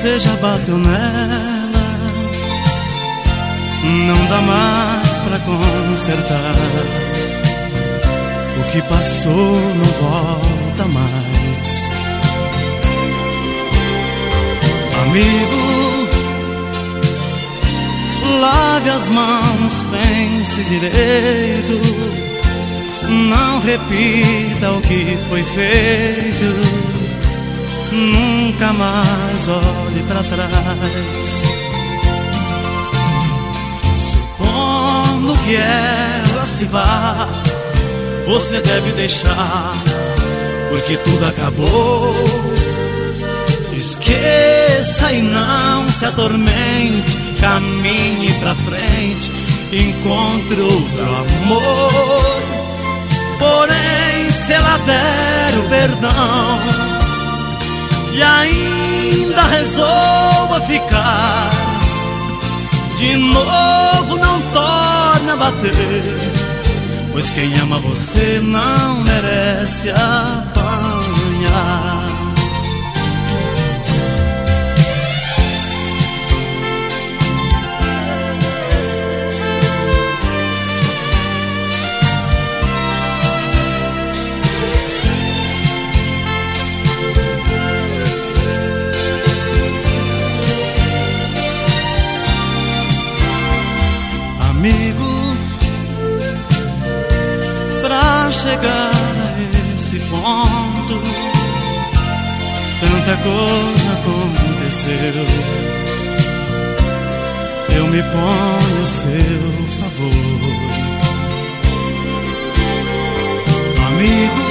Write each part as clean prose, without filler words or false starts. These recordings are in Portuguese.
você já bateu nela, não dá mais pra consertar. O que passou não volta mais. Amigo, lave as mãos, pense direito. Não repita o que foi feito. Nunca mais olhe pra trás. Supondo que ela se vá, você deve deixar, porque tudo acabou. Esqueça e não se atormente. Caminhe pra frente, encontre outro amor. Porém, se ela der o perdão e ainda resolva ficar, de novo não torna a bater, pois quem ama você não merece apanhar. Amigo, pra chegar a esse ponto, tanta coisa aconteceu. Eu me ponho a seu favor. Amigo,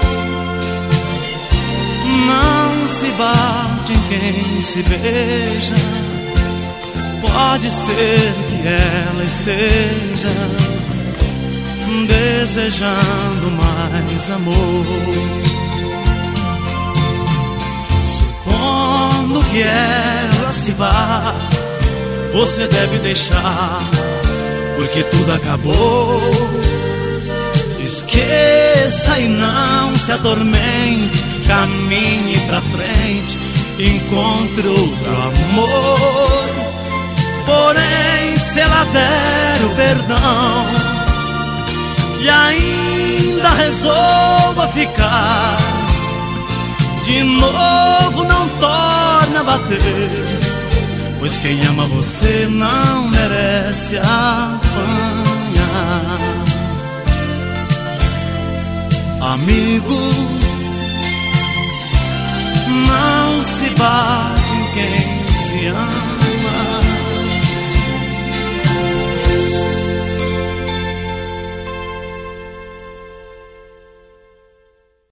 não se bate em quem se beija. Pode ser que ela esteja desejando mais amor. Supondo que ela se vá, você deve deixar, porque tudo acabou. Esqueça e não se atormente. Caminhe pra frente, encontre outro amor. Porém, se ela der o perdão e ainda resolva ficar, de novo não torna a bater, pois quem ama você não merece apanhar. Amigo, não se bate em quem se ama.